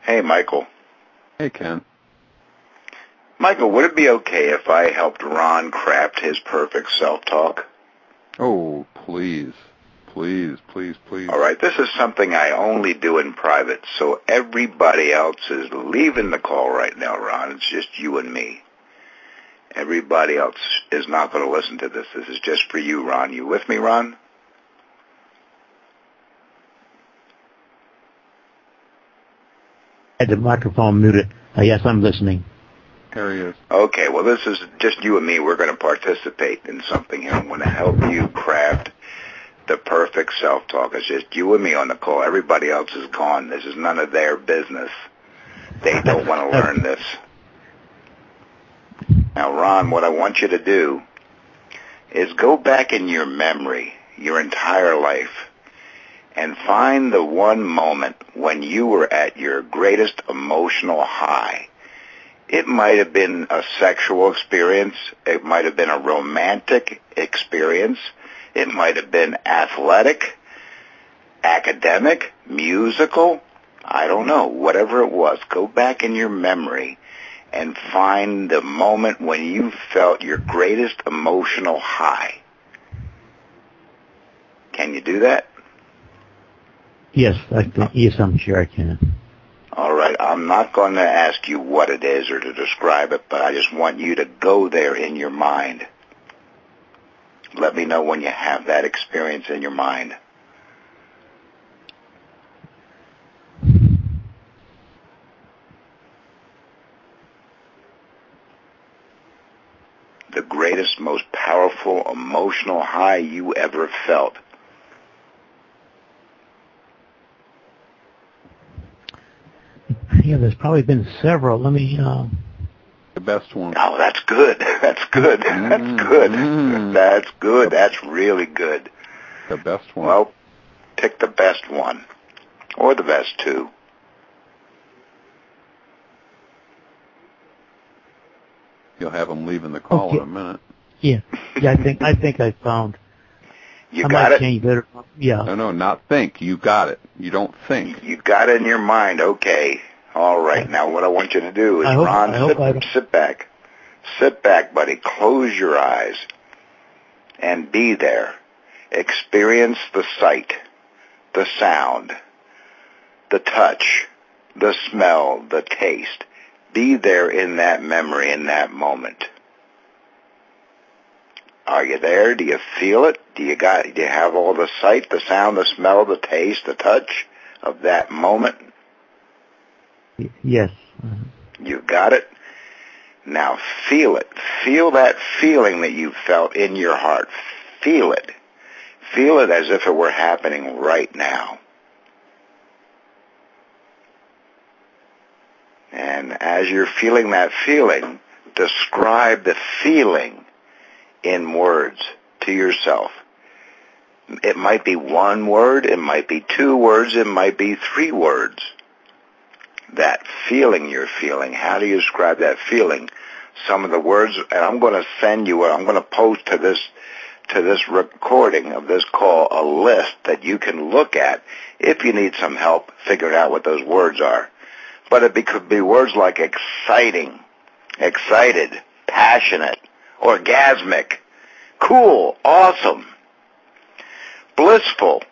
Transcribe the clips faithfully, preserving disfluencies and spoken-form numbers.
Hey, Michael. Hey, Ken. Michael, would it be okay if I helped Ron craft his perfect self-talk? Oh, please. Please, please, please. All right, this is something I only do in private, so everybody else is leaving the call right now, Ron. It's just you and me. Everybody else is not going to listen to this. This is just for you, Ron. You with me, Ron? I had the microphone muted. Uh, yes, I'm listening. Here he is. Okay, well, this is just you and me. We're going to participate in something here. I'm going to help you craft the perfect self-talk. It's just you and me on the call. Everybody else is gone. This is none of their business. They don't want to learn this. Now, Ron, what I want you to do is go back in your memory, your entire life, and find the one moment when you were at your greatest emotional high. It might have been a sexual experience. It might have been a romantic experience. It might have been athletic, academic, musical. I don't know. Whatever it was, go back in your memory and find the moment when you felt your greatest emotional high. Can you do that? Yes, I can, yes, I'm sure I can. All right, I'm not going to ask you what it is or to describe it, but I just want you to go there in your mind. Let me know when you have that experience in your mind. The greatest, most powerful emotional high you ever felt. Yeah, there's probably been several. Let me, uh... The best one. Oh, that's good. That's good. Mm, That's good. Mm. That's good. That's really good. The best one. Well, pick the best one. Or the best two. You'll have him leaving the call okay. in a minute. Yeah, yeah. I think I think I found. You I got might it? change better. Yeah. No, no, not think. You got it. You don't think. You got it in your mind. Okay. All right. Now what I want you to do is, I hope, Ron, I hope I sit, don't... sit back. Sit back, buddy. Close your eyes and be there. Experience the sight, the sound, the touch, the smell, the taste. Be there in that memory, in that moment. Are you there? Do you feel it? Do you got? Do you have all the sight, the sound, the smell, the taste, the touch of that moment? Yes. Uh-huh. You got it? Now feel it. Feel that feeling that you felt in your heart. Feel it. Feel it as if it were happening right now. And as you're feeling that feeling, describe the feeling in words to yourself. It might be one word, it might be two words, it might be three words. That feeling you're feeling, how do you describe that feeling? Some of the words, and I'm going to send you, I'm going to post to this to this recording of this call a list that you can look at if you need some help figuring out what those words are. But it could be words like exciting, excited, passionate, orgasmic, cool, awesome, blissful,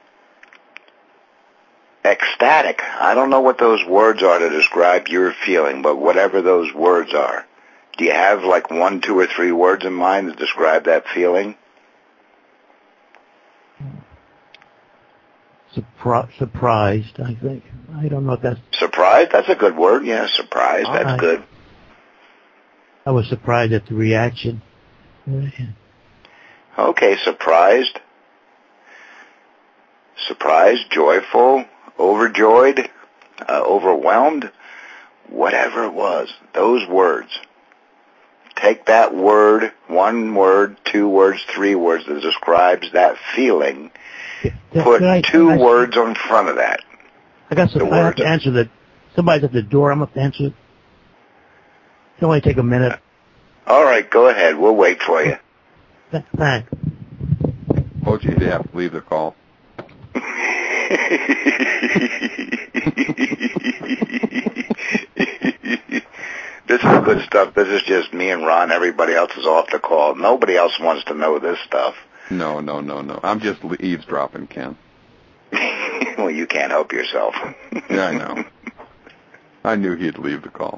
ecstatic. I don't know what those words are to describe your feeling, but whatever those words are. Do you have like one, two, or three words in mind to describe that feeling? Surpri- surprised, I think. I don't know if that's... Surprised? That's a good word. Yeah, surprised. That's I, good. I was surprised at the reaction. Okay, surprised. Surprised, joyful, overjoyed, uh, overwhelmed, whatever it was, those words. Take that word, one word, two words, three words that describes that feeling. Yeah, Put I, two I, words on front of that. I got some, I have to answer that. Somebody's at the door. I'm going to answer it. It'll only take a minute. All right, go ahead. We'll wait for you. Thanks. Told you they have to leave the call. This is good stuff. This is just me and Ron. Everybody else is off the call. Nobody else wants to know this stuff. No, no, no, no. I'm just eavesdropping, Ken. Well, you can't help yourself. Yeah, I know. I knew he'd leave the call.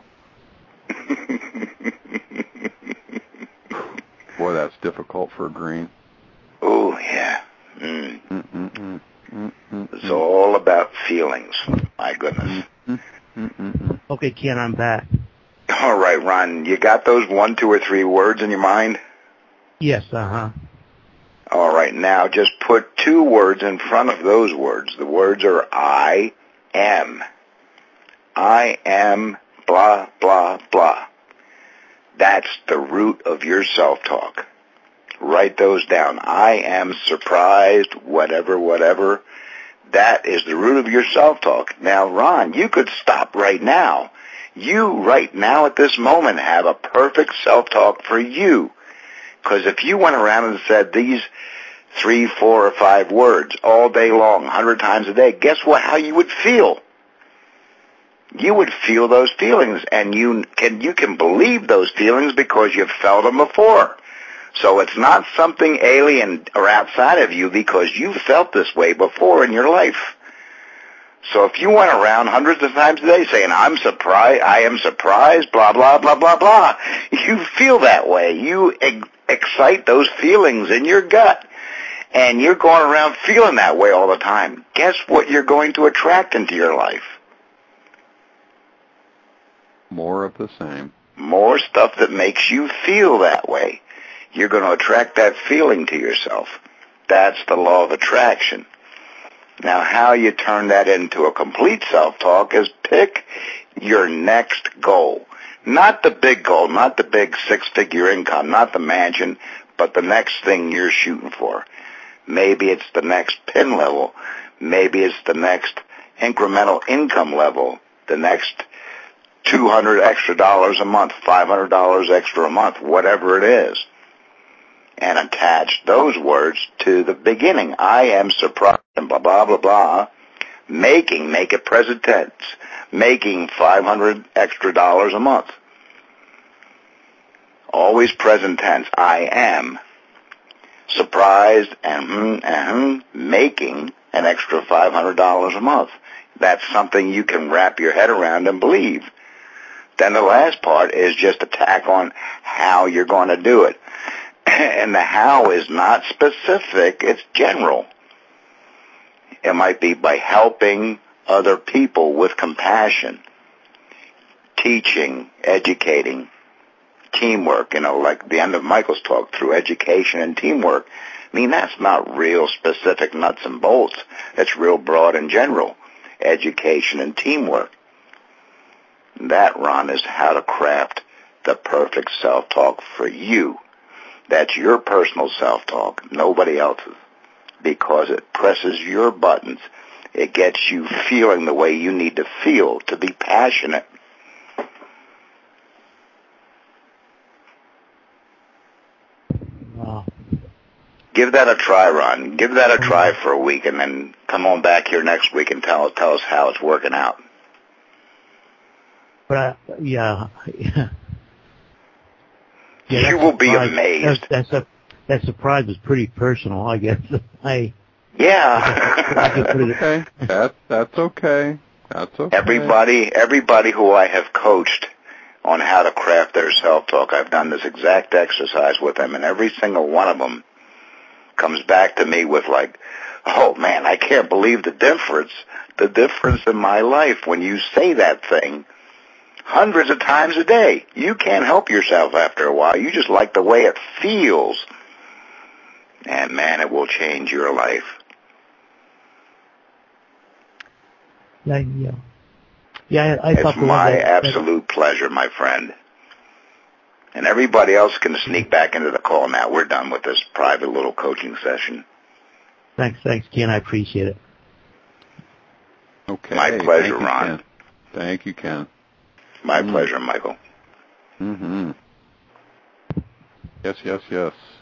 Boy, that's difficult for a green. Oh, yeah. Mm. Mm-mm-mm. Mm-mm-mm. It's all about feelings. My goodness. Mm-mm-mm. Okay, Ken, I'm back. All right, Ron, you got those one, two, or three words in your mind? Yes, uh-huh. All right, now just put two words in front of those words. The words are I am. I am blah, blah, blah. That's the root of your self-talk. Write those down. I am surprised, whatever, whatever. That is the root of your self-talk. Now, Ron, you could stop right now. You, right now at this moment, have a perfect self-talk for you. Because if you went around and said these three, four, or five words all day long, a hundred times a day, guess what? How you would feel? You would feel those feelings, and you can you can believe those feelings because you've felt them before. So it's not something alien or outside of you because you felt this way before in your life. So if you went around hundreds of times a day saying, I'm surprised, I am surprised, blah, blah, blah, blah, blah, you feel that way. You ex- excite those feelings in your gut, and you're going around feeling that way all the time. Guess what you're going to attract into your life? More of the same. More stuff that makes you feel that way. You're going to attract that feeling to yourself. That's the law of attraction. Now, how you turn that into a complete self-talk is pick your next goal. Not the big goal, not the big six-figure income, not the mansion, but the next thing you're shooting for. Maybe it's the next pin level. Maybe it's the next incremental income level, the next two hundred extra dollars a month, five hundred dollars extra a month, whatever it is. And attach those words to the beginning. I am surprised, and blah, blah, blah, blah. Making, make it present tense. Making five hundred extra dollars a month. Always present tense. I am surprised and, mm, and mm, making an extra five hundred dollars a month. That's something you can wrap your head around and believe. Then the last part is just a tack on how you're going to do it. And the how is not specific, it's general. It might be by helping other people with compassion, teaching, educating, teamwork, you know, like the end of Michael's talk, through education and teamwork. I mean, that's not real specific nuts and bolts. It's real broad and general, education and teamwork. That, Ron, is how to craft the perfect self-talk for you. That's your personal self-talk, nobody else's, because it presses your buttons. It gets you feeling the way you need to feel to be passionate. Wow. Give that a try, Ron. Give that a try for a week, and then come on back here next week and tell, tell us how it's working out. But, I, yeah, yeah. Yeah, you will be surprise, amazed. That's, that's a, that surprise was pretty personal, I guess. I Yeah. Okay. That, that's okay. That's okay. Everybody, everybody who I have coached on how to craft their self-talk, I've done this exact exercise with them, and every single one of them comes back to me with like, oh man, I can't believe the difference, the difference in my life when you say that thing hundreds of times a day. You can't help yourself after a while. You just like the way it feels. And man, it will change your life. Yeah, yeah. Yeah, I, I it's thought my that, absolute that, pleasure, my friend. And everybody else can sneak back into the call now. We're done with this private little coaching session. Thanks, thanks, Ken. I appreciate it. Okay. My pleasure, Thank you, Ron. Ken. Thank you, Ken. My mm. pleasure, Michael. Mm-hmm. Yes, yes, yes.